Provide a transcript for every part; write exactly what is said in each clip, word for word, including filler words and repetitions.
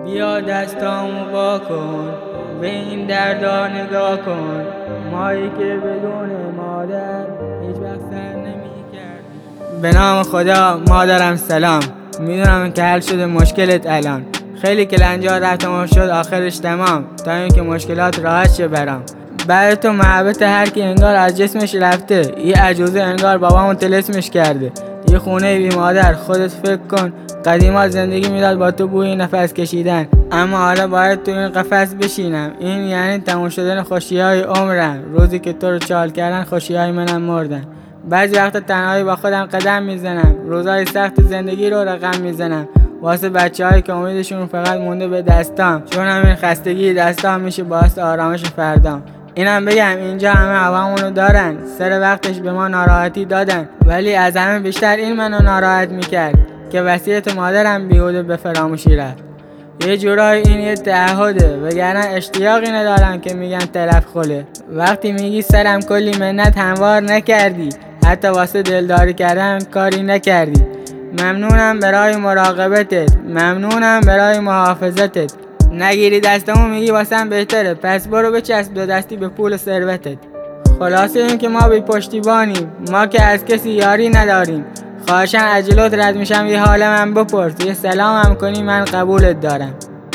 بیا دستامو وا کن، به این دردا نگاه کن. مایی که بدون مادر هیچ وقت سر نمی‌کردیم. به نام خدا مادرم سلام، میدونم که حل شده مشکلت الان. خیلی کلنجا رفتم و شد آخرش تمام، تا اینکه مشکلات راحت شه برام. بعد تو محبت هر کی انگار از جسمش رفته، یه عجوزه انگار بابامو طلسمش کرده. یه خونه بی مادر، خودت فکر کن. قدیما زندگی میداد با تو بوی نفس کشیدن، اما حالا باید تو این قفس بشینم. این یعنی تموم شدن خوشی‌های عمرم. روزی که تو رو چال کردن خوشی‌های منم مردن. بعضی وقتا تنهایی با خودم قدم میزنم، روزای سخت زندگی رو رقم میزنم واسه بچه‌هایی که امیدشون فقط مونده به دستام، چون همین خستگی دستام میشه باعث آرامش فردام. اینم بگم اینجا همه هوامونو دارن، سر وقتش به ما ناراحتی دادن، ولی از همه بیشتر این منو ناراحت میکرد که وصیت مادرم بیهوده به فراموشی رفت. یه جورایی این یه تعهده، وگرنه اشتیاقی ندارم که میگن طرف خله. وقتی میگی سرم کلی منت هموار نکردی، حتی واسه دلداری کردن کاری نکردی. ممنونم برای مراقبتت، ممنونم برای محافظتت. نگیری دستمو میگی واسم بهتره، پس برو بچسب دو دستی به پول ثروتت. خلاصه این که ما بی پشتیبانیم، ما که از کسی یاری نداریم. خواهشاً عجلات رد میشم یه حال من بپرس، یه سلام هم کنی من قبولت دارم.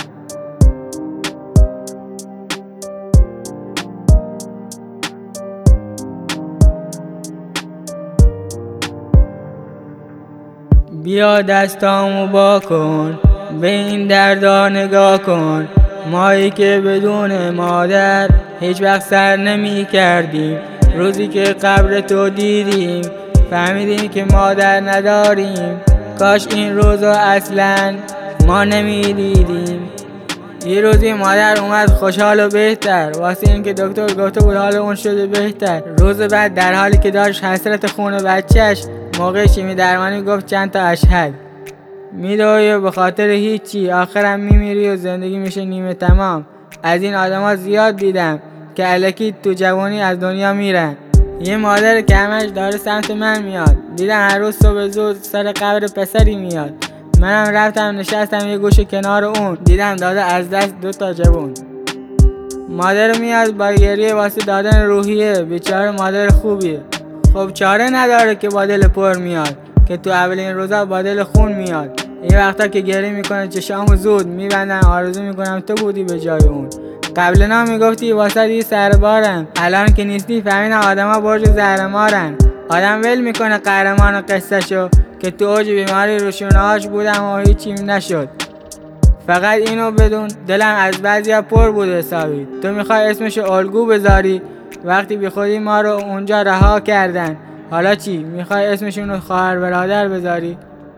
بیا دستامو با کن، به این دردا نگاه کن. مایی که بدون مادر هیچ وقت سر نمی کردیم. روزی که قبر تو دیدیم فهمیدیم که مادر نداریم. کاش این روزو اصلا ما نمی دیدیم. یه روزی مادر اومد خوشحال و بهتر، واسه این که دکتر گفته بود حال اون شده بهتر. روز بعد در حالی که داشت حسرت خون بچهش، موقع شیمی درمانی گفت چند تا اشهد. میدوی به خاطر هیچی، آخرم میمیری و زندگی میشه نیمه تمام. از این آدما زیاد دیدم که الکی تو جوانی از دنیا میرن. یه مادر که همش داره سمت من میاد، دیدم هر روز صبح زود سر قبر پسری میاد. منم رفتم نشستم یه گوشه کنار اون، دیدم داده از دست دو تا جوون. مادر میاد با گریه واسه دادن روحیه، بیچاره مادر خوبیه. خب چاره نداره که با دل پر میاد، که تو اولین روزا با دل خون میاد. یه وقتا که گریه میکنه چشامو زود میبندن، آرزو میکنم تو بودی به جای اون. قبلنا میگفتی واسه یه سربارم، الان که نیستی فهمیدم آدما برج زهرمارن. آدم ول میکنه قهرمان قصه شو، که تو اوج بیماری روشونهاش بودم و هیچی نشد. فقط اینو بدون، دلم از بعضیا پر بود حسابی. تو میخوای اسمشو الگو بذاری، وقتی بی خودی ما رو اونجا رها کردن. حالا چی؟ میخوای اسمشون رو خواهر برادر بذاری؟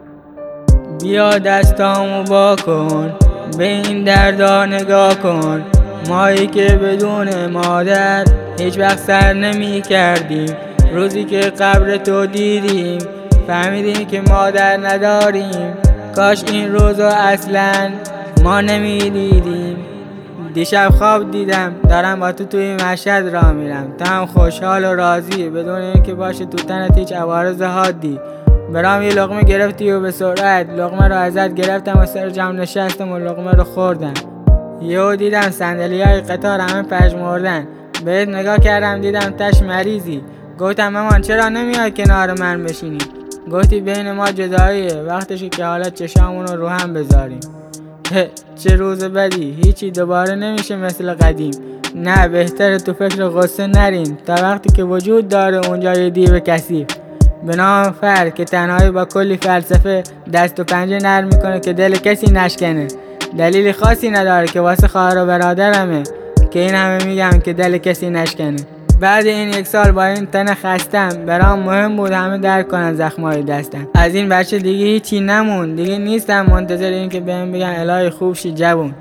بیا دستامو با کن، به این دردا نگاه کن. مایی که بدون مادر هیچ وقت سر نمی کردیم. روزی که قبر تو دیدیم فهمیدیم که مادر نداریم. کاش این روزو اصلا ما نمی دیدیم. دیشب خواب دیدم دارم با تو توی مشهد راه میرم، تو هم خوشحال و راضی بدون اینکه باشه تو تنت هیچ عوارض حادی. برام یه لقمه گرفتی و به سرعت لقمه رو ازت گرفتم و سر جمع نشستم و لقمه رو خوردم. یهو دیدم صندلی‌های قطار همه پژمردن، بهت نگاه کردم دیدم تش مریضی. گفتم مامان چرا نمیای کنار من بشینی؟ گفتی بین ما جداییه، وقتشه که حالا چشامون رو رو هم بذاریم. چه روز بدی، هیچی دوباره نمیشه مثل قدیم. نه بهتره تو فکر غصه نریم، تا وقتی که وجود داره اونجا یه دیو کثیف به نام فرد، که تنهایی با کلی فلسفه دست و پنجه نرم میکنه که دل کسی نشکنه. دلیلی خاصی نداره که واسه خواهر و برادرمه که این همه میگم که دل کسی نشکنه. بعد این یک سال با این تن خستم، برام مهم بود همه درک کنن زخمای دستم. از این بچه دیگه هیچی نمون، دیگه نیستم منتظر این که بهم بگن الهی خوب شی جوون.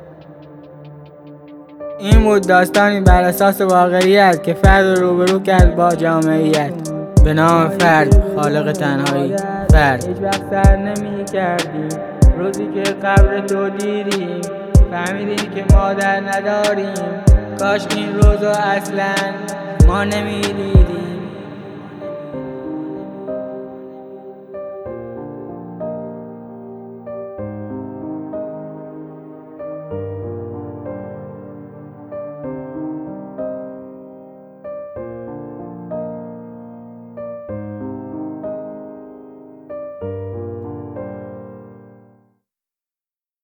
این بود داستانی بر اساس واقعیت که فرد رو روبرو کرد با جامعیت. به نام فرد، خالق تنهایی. فرد هیچ وقت سر نمی کردیم. روزی که قبر تو دیدیم فهمیدیم که مادر نداریم. کاش این روزو اصلا ما نمی دیدیم.